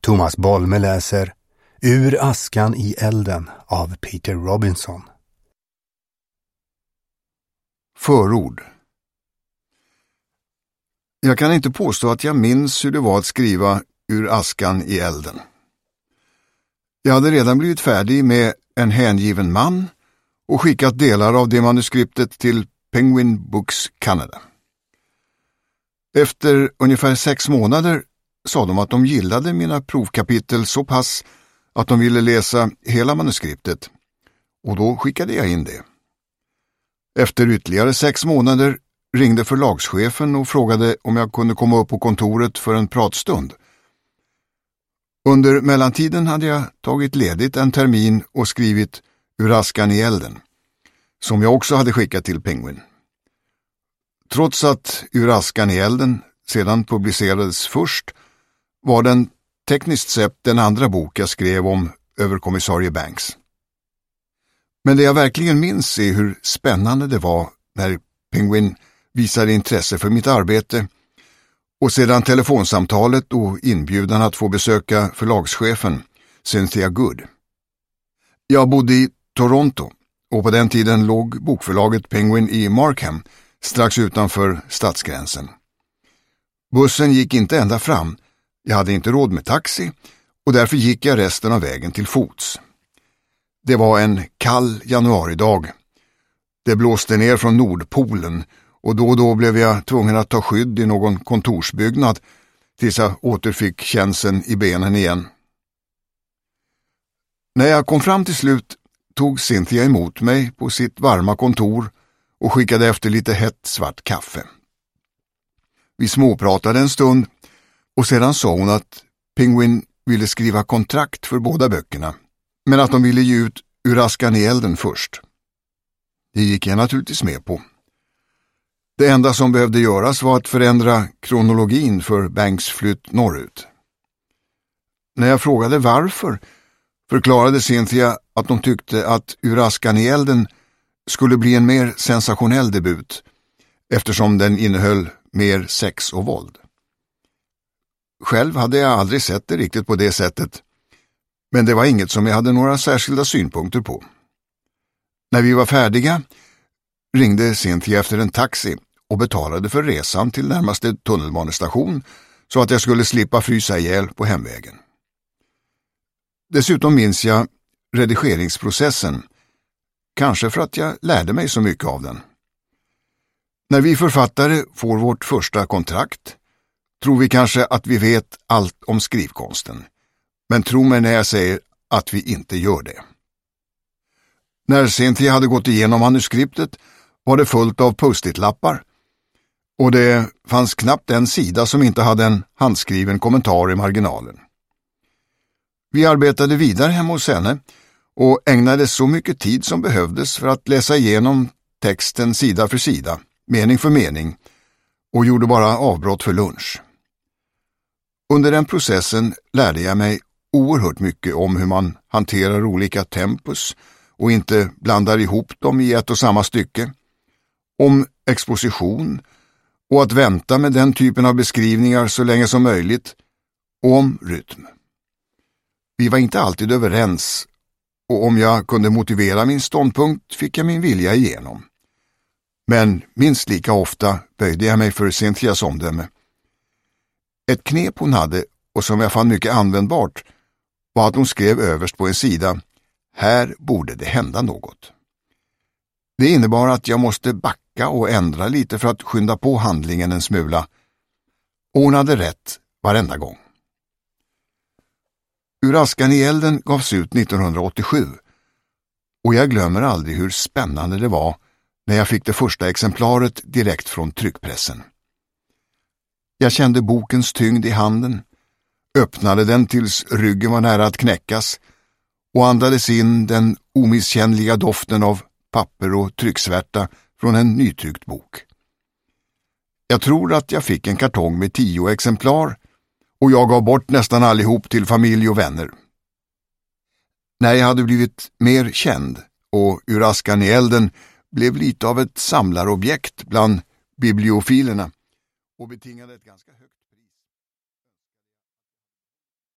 Thomas Bolme läser Ur askan i elden av Peter Robinson. Förord. Jag kan inte påstå att jag minns hur det var att skriva Ur askan i elden. Jag hade redan blivit färdig med En hängiven man och skickat delar av det manuskriptet till Penguin Books Canada. Efter ungefär 6 månader sa de att de gillade mina provkapitel så pass att de ville läsa hela manuskriptet, och då skickade jag in det. Efter ytterligare 6 månader ringde förlagschefen och frågade om jag kunde komma upp på kontoret för en pratstund. Under mellantiden hade jag tagit ledigt en termin och skrivit Ur askan i elden, som jag också hade skickat till Penguin. Trots att Ur askan i elden sedan publicerades först, var den tekniskt sett den andra bok jag skrev om överkommissarie Banks. Men det jag verkligen minns är hur spännande det var när Penguin visade intresse för mitt arbete, och sedan telefonsamtalet och inbjudan att få besöka förlagschefen Cynthia Good. Jag bodde i Toronto, och på den tiden låg bokförlaget Penguin i Markham, strax utanför stadsgränsen. Bussen gick inte ända fram, jag hade inte råd med taxi, och därför gick jag resten av vägen till fots. Det var en kall januaridag. Det blåste ner från Nordpolen, och då blev jag tvungen att ta skydd i någon kontorsbyggnad tills jag återfick känseln i benen igen. När jag kom fram till slut tog Cynthia emot mig på sitt varma kontor och skickade efter lite hett svart kaffe. Vi småpratade en stund, och sedan sa hon att Penguin ville skriva kontrakt för båda böckerna, men att de ville ge ut Ur askan i elden först. Det gick jag naturligtvis med på. Det enda som behövde göras var att förändra kronologin för Banks flytt norrut. När jag frågade varför förklarade Cynthia att de tyckte att Ur askan i elden skulle bli en mer sensationell debut, eftersom den innehöll mer sex och våld. Själv hade jag aldrig sett det riktigt på det sättet, men det var inget som jag hade några särskilda synpunkter på. När vi var färdiga ringde Cynthia efter en taxi och betalade för resan till närmaste tunnelbanestation så att jag skulle slippa frysa ihjäl på hemvägen. Dessutom minns jag redigeringsprocessen, kanske för att jag lärde mig så mycket av den. När vi författare får vårt första kontrakt tror vi kanske att vi vet allt om skrivkonsten, men tro mig när jag säger att vi inte gör det. När Cynthia hade gått igenom manuskriptet var det fullt av post-it-lappar, och det fanns knappt en sida som inte hade en handskriven kommentar i marginalen. Vi arbetade vidare hemma hos henne och ägnade så mycket tid som behövdes för att läsa igenom texten sida för sida, mening för mening, och gjorde bara avbrott för lunch. Under den processen lärde jag mig oerhört mycket om hur man hanterar olika tempus och inte blandar ihop dem i ett och samma stycke, om exposition och att vänta med den typen av beskrivningar så länge som möjligt, och om rytm. Vi var inte alltid överens, och om jag kunde motivera min ståndpunkt fick jag min vilja igenom. Men minst lika ofta böjde jag mig för Cynthias omdöme. Ett knep hon hade, och som jag fann mycket användbart, var att hon skrev överst på en sida: här borde det hända något. Det innebar att jag måste backa och ändra lite för att skynda på handlingen en smula. Och hon hade rätt varenda gång. Ur askan i elden gavs ut 1987, och jag glömmer aldrig hur spännande det var när jag fick det första exemplaret direkt från tryckpressen. Jag kände bokens tyngd i handen, öppnade den tills ryggen var nära att knäckas och andades in den omisskännliga doften av papper och trycksvärta från en nytryckt bok. Jag tror att jag fick en kartong med 10 exemplar, och jag gav bort nästan allihop till familj och vänner. När jag hade blivit mer känd och Ur askan i elden blev lite av ett samlarobjekt bland bibliofilerna och betingade ett ganska högt